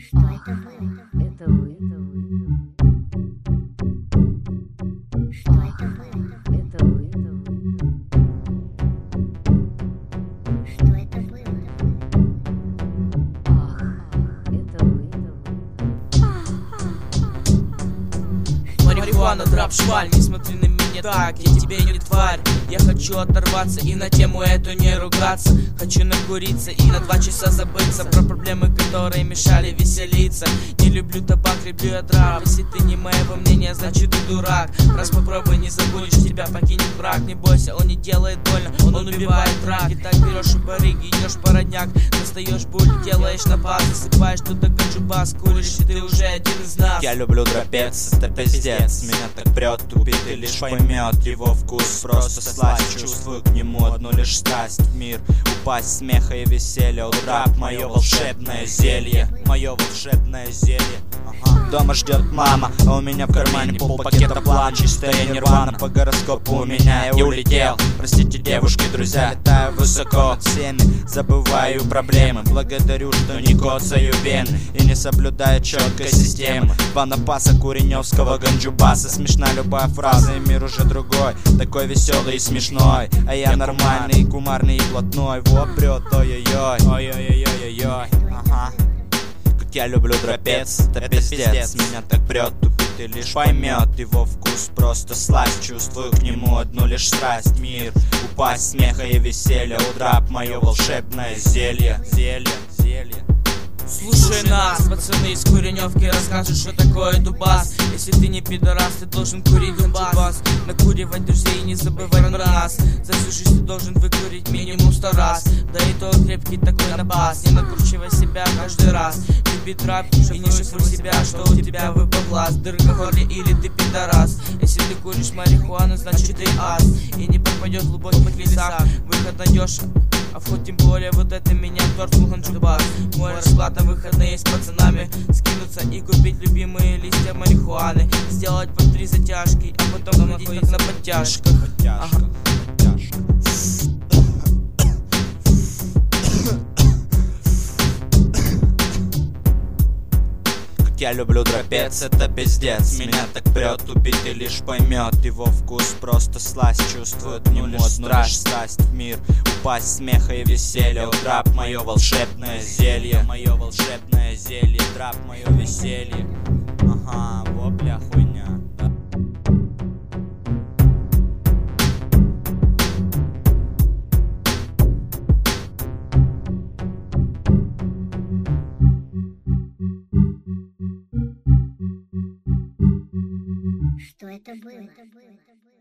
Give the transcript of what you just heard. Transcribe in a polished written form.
Что это было? Это вы. Что это было? Это вы. Что это было? Ах, это вы. Марихуана, драп, шваль, не смотри на меня так, я тебе не тварь. Я хочу оторваться и на тему эту не ругаться. Хочу накуриться и на 2 часа забыться про проблемы, которые мешали веселиться. Не люблю табак, люблю я драп. Если ты не моего мнения, значит ты дурак. Раз попробуй, не забудешь, тебя покинет враг. Не бойся, он не делает больно, он убивает враг. И так берешь у барыги, идешь породняк, достаешь буль, делаешь напас, засыпаешь туда ганджубас, куришь, и ты уже один из нас. Я люблю дропец, это пиздец. Меня так прет, убитый лишь поймет его вкус. Просто сласть, чувствую к нему одну лишь страсть. В мир упасть, смеха и веселья. Драп, мое волшебное зелье. Мое волшебное зелье. Дома ждет мама, а у меня в кармане полпакета план. Чистая нирвана по гороскопу у меня. Я улетел, простите, девушки, друзья. Летаю высоко над всеми, забываю проблемы. Благодарю, что не коцаю вены и не соблюдаю четкой системы. Два напаса куреневского ганджубаса. Смешна любая фраза, и мир уже другой, такой веселый и смешной. А я нормальный, кумарный и блатной. Вот прет, ой-ой-ой, ой-ой-ой-ой-ой. Ага. Я люблю дропец, это пиздец. Меня так прет, убитый лишь поймет его вкус. Просто сласть, чувствую к нему одну лишь страсть. Мир, упасть, смеха и веселья. Драп, мое волшебное зелье. Зелье. Слушай нас, пацаны из Куреневки расскажут, что такое дубас. Если ты не пидорас, ты должен курить дубас. Накуривать друзей и не забывать про нас. За всю жизнь ты должен выкурить минимум 100 раз. Да и то крепкий такой напас. Не накручивай себя каждый раз. Люби трап и не шифруй себя, что у тебя выпал глаз. Дырка в горле или ты пидорас. Если ты куришь марихуану, значит ты ас. И не пропадешь в глубоких лесах. Выход найдешь, а вход тем более. Вот это меня торкнул ганджубас. Мой расклад на выходные с пацанами скинуться и купить любимые листья марихуаны. Сделать по 3 затяжки, а потом ходить на подтяжках. Ага. Я люблю дропец, это пиздец. Меня так прет, убитый лишь поймет его вкус. Просто сласть, чувствую к нему одну лишь страсть. В мир упасть, смеха и веселья. Драп, мое волшебное зелье. Мое волшебное зелье. Драп, мое веселье. Ага, во бля хуйня. Что это было?